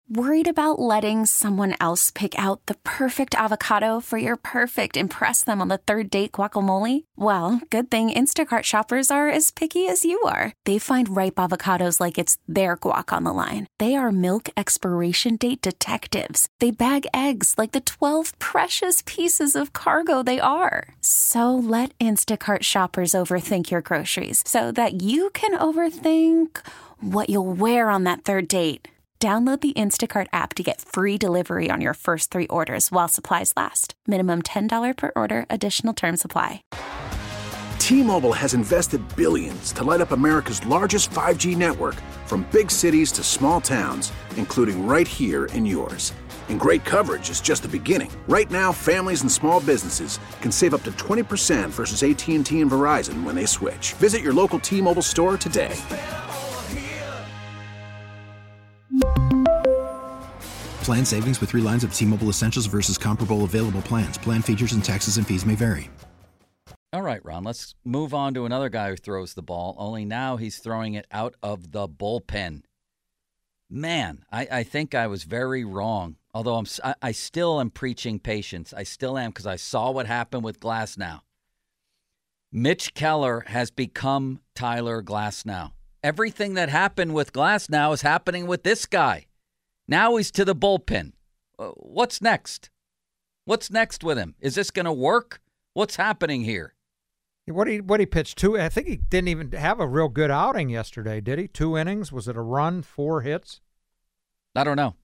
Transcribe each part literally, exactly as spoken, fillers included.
Worried about letting someone else pick out the perfect avocado for your perfect impress them on the third date guacamole? Well, good thing Instacart shoppers are as picky as you are. They find ripe avocados like it's their guac on the line. They are milk expiration date detectives. They bag eggs like the twelve precious pieces of cargo they are. So let Instacart shoppers overthink your groceries so that you can overthink what you'll wear on that third date. Download the Instacart app to get free delivery on your first three orders while supplies last. Minimum ten dollars per order. Additional terms apply. T-Mobile has invested billions to light up America's largest five G network, from big cities to small towns, including right here in yours. And great coverage is just the beginning. Right now, families and small businesses can save up to twenty percent versus A T and T and Verizon when they switch. Visit your local T-Mobile store today. Plan savings with three lines of T-Mobile Essentials versus comparable available plans. Plan features and taxes and fees may vary. All right, Ron, let's move on to another guy who throws the ball, only now he's throwing it out of the bullpen. Man, I, I think I was very wrong, although I'm, I, I still am preaching patience. I still am, because I saw what happened with Glasnow. Mitch Keller has become Tyler Glasnow. Everything that happened with Glasnow is happening with this guy. Now he's to the bullpen. Uh, what's next? What's next with him? Is this going to work? What's happening here? What he what he pitched two? I think he didn't even have a real good outing yesterday, did he? Two innings. Was it a run, four hits? I don't know.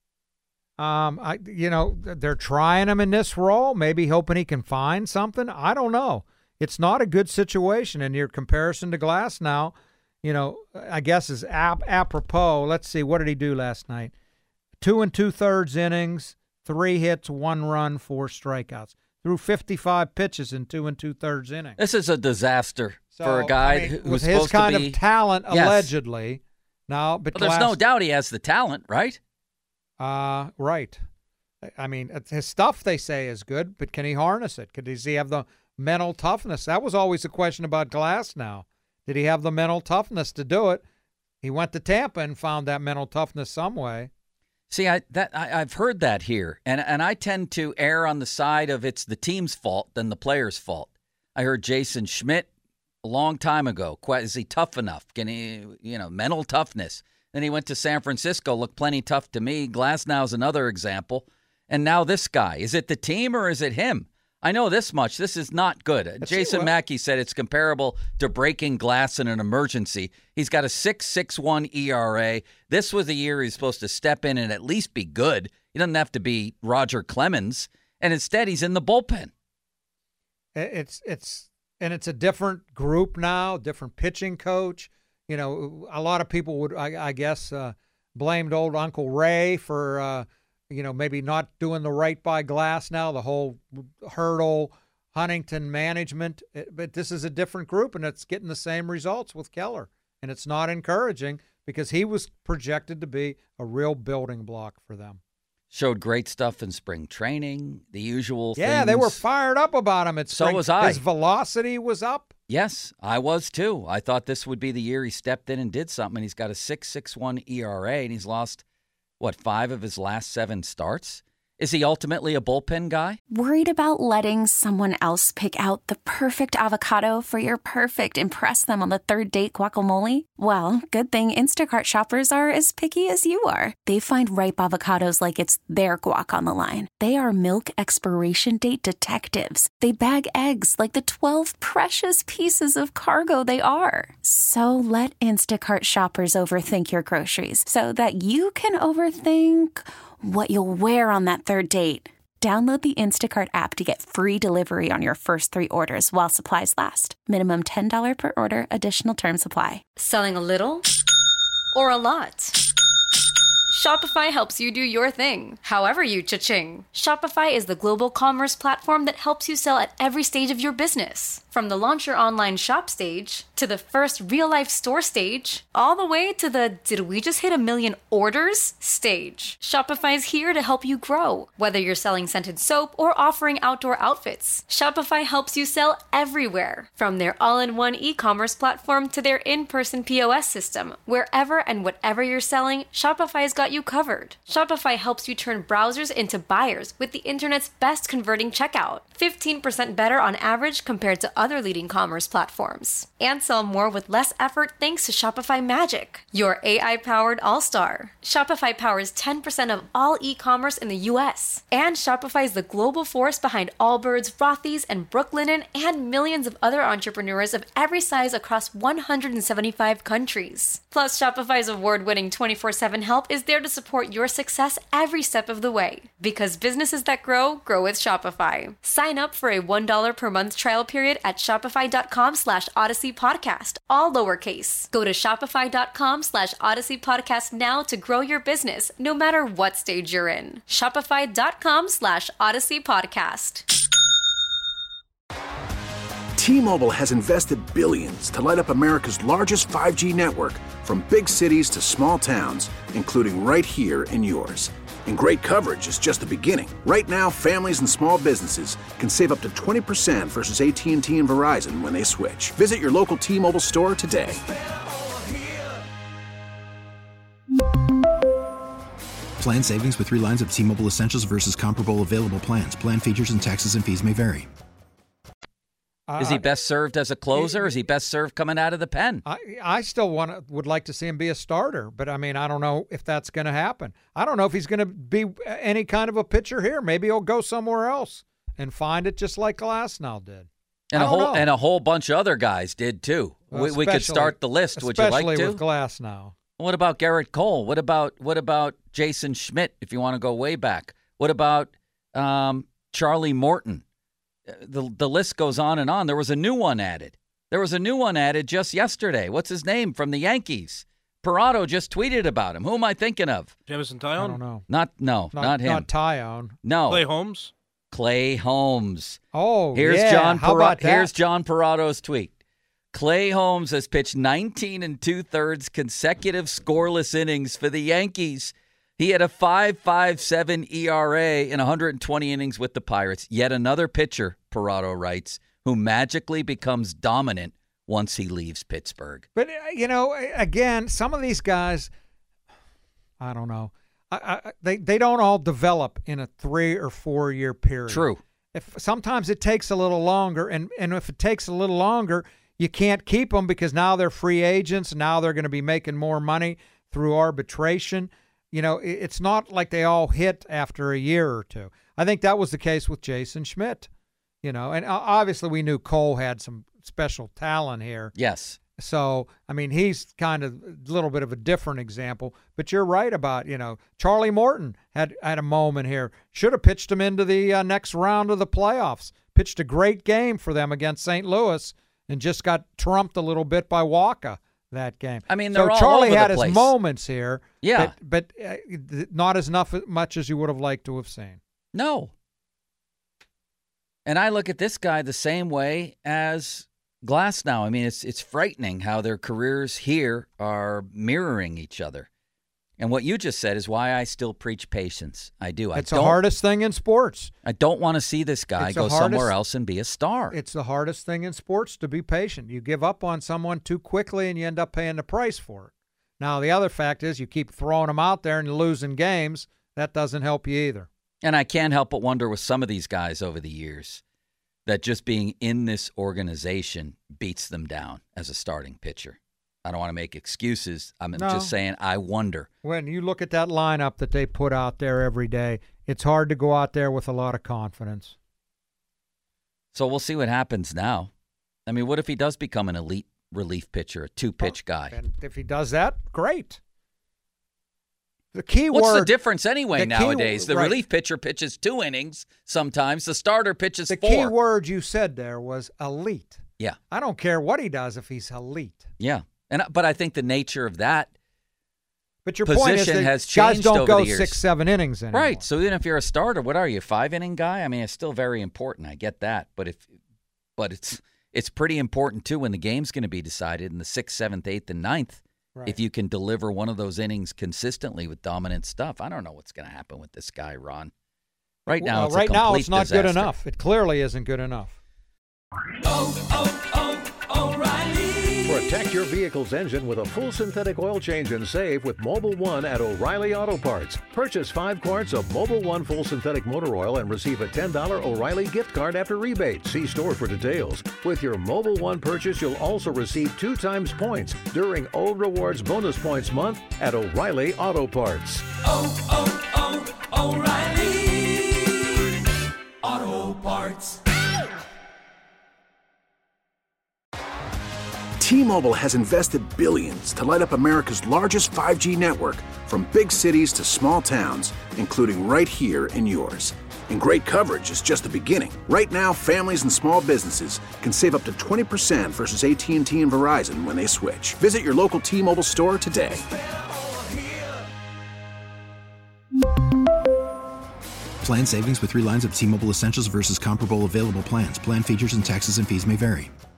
Um, I you know they're trying him in this role, maybe hoping he can find something. I don't know. It's not a good situation, and your comparison to Glasnow, you know, I guess is ap- apropos. Let's see, what did he do last night? Two and two-thirds innings, three hits, one run, four strikeouts. Threw fifty-five pitches in two and two-thirds innings. This is a disaster so, for a guy I mean, who's with supposed his kind to be, of talent, yes. allegedly. Now, but well, there's Glass, no doubt he has the talent, right? Uh, right. I mean, his stuff, they say, is good, but can he harness it? Could does he have the mental toughness? That was always a question about Glasnow. Did he have the mental toughness to do it? He went to Tampa and found that mental toughness some way. See, I that I, I've heard that here, and and I tend to err on the side of it's the team's fault than the player's fault. I heard Jason Schmidt a long time ago. Is he tough enough? Can he, you know, mental toughness? Then he went to San Francisco, looked plenty tough to me. Glasnow's another example. And now this guy. Is it the team or is it him? I know this much. This is not good. Let's Jason Mackey said it's comparable to breaking glass in an emergency. He's got a six point six one E R A. This was a year he's supposed to step in and at least be good. He doesn't have to be Roger Clemens. And instead, he's in the bullpen. It's it's and it's a different group now, different pitching coach. You know, a lot of people would, I, I guess, uh, blamed old Uncle Ray for uh, – you know, maybe not doing the right by Glasnow, the whole Hurdle, Huntington management. But this is a different group, and it's getting the same results with Keller. And it's not encouraging because he was projected to be a real building block for them. Showed great stuff in spring training, the usual yeah, things. They were fired up about him at spring. So was I. His velocity was up. Yes, I was too. I thought this would be the year he stepped in and did something. He's got a six point six one E R A, and he's lost – what, five of his last seven starts? Is he ultimately a bullpen guy? Worried about letting someone else pick out the perfect avocado for your perfect impress them on the third date guacamole? Well, good thing Instacart shoppers are as picky as you are. They find ripe avocados like it's their guac on the line. They are milk expiration date detectives. They bag eggs like the twelve precious pieces of cargo they are. So let Instacart shoppers overthink your groceries so that you can overthink what you'll wear on that third date. Download the Instacart app to get free delivery on your first three orders while supplies last. Minimum ten dollars per order. Additional terms apply. Selling a little or a lot? Shopify helps you do your thing, however you cha-ching. Shopify is the global commerce platform that helps you sell at every stage of your business. From the launch your online shop stage, to the first real-life store stage, all the way to the did we just hit a million orders stage. Shopify's here to help you grow. Whether you're selling scented soap or offering outdoor outfits, Shopify helps you sell everywhere. From their all-in-one e-commerce platform to their in-person P O S system, wherever and whatever you're selling, Shopify's got you covered. Shopify helps you turn browsers into buyers with the internet's best converting checkout. fifteen percent better on average compared to other leading commerce platforms. And sell more with less effort thanks to Shopify Magic, your A I-powered all-star. Shopify powers ten percent of all e-commerce in the U S. And Shopify is the global force behind Allbirds, Rothy's, and Brooklinen, and millions of other entrepreneurs of every size across one hundred seventy-five countries. Plus, Shopify's award-winning twenty-four seven help is there to support your success every step of the way. Because businesses that grow, grow with Shopify. Sign up for a one dollar per month trial period at shopify.com slash Odyssey Podcast, all lowercase. Go to shopify.com slash Odyssey Podcast now to grow your business, no matter what stage you're in. Shopify.com slash Odyssey Podcast. T-Mobile has invested billions to light up America's largest five G network, from big cities to small towns, including right here in yours. And great coverage is just the beginning. Right now, families and small businesses can save up to twenty percent versus A T and T and Verizon when they switch. Visit your local T-Mobile store today. Plan savings with three lines of T-Mobile Essentials versus comparable available plans. Plan features and taxes and fees may vary. Is he best served as a closer? Is he best served coming out of the pen? I, I still want to, would like to see him be a starter, but I mean, I don't know if that's going to happen. I don't know if he's going to be any kind of a pitcher here. Maybe he'll go somewhere else and find it just like Glasnow did. And a whole know. and a whole bunch of other guys did too. Well, we, we could start the list. Would you like to? Especially with Glasnow. What about Garrett Cole? What about what about Jason Schmidt? If you want to go way back, what about um, Charlie Morton? The the list goes on and on. There was a new one added. There was a new one added just yesterday. What's his name from the Yankees? Parado just tweeted about him. Who am I thinking of? Jamison Tyone? I don't know. Not no, not, not him. Not Tyone. No. Clay Holmes? Clay Holmes. Oh, here's yeah. John How about that? Here's John Parado's tweet. Clay Holmes has pitched nineteen and two-thirds consecutive scoreless innings for the Yankees. He had a five point five seven E R A in one hundred twenty innings with the Pirates. Yet another pitcher, Parado writes, who magically becomes dominant once he leaves Pittsburgh. But, you know, again, some of these guys, I don't know, I, I, they, they don't all develop in a three- or four-year period. True. If sometimes it takes a little longer, and, and if it takes a little longer, you can't keep them because now they're free agents. Now they're going to be making more money through arbitration. You know, it's not like they all hit after a year or two. I think that was the case with Jason Schmidt, you know, and obviously we knew Cole had some special talent here. Yes. So, I mean, he's kind of a little bit of a different example, but you're right about, you know, Charlie Morton had, had a moment here. Should have pitched him into the uh, next round of the playoffs. Pitched a great game for them against Saint Louis and just got trumped a little bit by Walker that game. I mean, they're so all Charlie over had the place. his moments here, yeah, but, but uh, not as enough much as you would have liked to have seen. No. And I look at this guy the same way as Glasnow. I mean, it's it's frightening how their careers here are mirroring each other. And what you just said is why I still preach patience. I do. It's I the hardest thing in sports. I don't want to see this guy It's go the hardest- somewhere else and be a star. It's the hardest thing in sports to be patient. You give up on someone too quickly and you end up paying the price for it. Now, the other fact is you keep throwing them out there and losing games. That doesn't help you either. And I can't help but wonder with some of these guys over the years that just being in this organization beats them down as a starting pitcher. I don't want to make excuses. I'm No. just saying I wonder. When you look at that lineup that they put out there every day, it's hard to go out there with a lot of confidence. So we'll see what happens now. I mean, what if he does become an elite relief pitcher, a two-pitch guy? And if he does that, great. The key What's word, the difference anyway the key- nowadays? The right. relief pitcher pitches two innings sometimes. The starter pitches The four. key word you said there was elite. Yeah. I don't care what he does if he's elite. Yeah. And But I think the nature of that But your point is position that has guys changed don't over go the years. six, seven innings anymore. Right. So even if you're a starter, what are you, five-inning guy? I mean, it's still very important. I get that. But if, but it's it's pretty important, too, when the game's going to be decided in the sixth, seventh, eighth, and ninth. Right. If you can deliver one of those innings consistently with dominant stuff. I don't know what's going to happen with this guy, Ron. Right now, Well, it's right a now complete it's not disaster. good enough. It clearly isn't good enough. Oh, oh, oh, O'Reilly. Protect your vehicle's engine with a full synthetic oil change and save with Mobil one at O'Reilly Auto Parts. Purchase five quarts of Mobil one full synthetic motor oil and receive a ten dollars O'Reilly gift card after rebate. See store for details. With your Mobil one purchase, you'll also receive two times points during O Rewards Bonus Points Month at O'Reilly Auto Parts. Oh, oh, oh, O'Reilly Auto Parts. T-Mobile has invested billions to light up America's largest five G network, from big cities to small towns, including right here in yours. And great coverage is just the beginning. Right now, families and small businesses can save up to twenty percent versus A T and T and Verizon when they switch. Visit your local T-Mobile store today. Plan savings with three lines of T-Mobile Essentials versus comparable available plans. Plan features and taxes and fees may vary.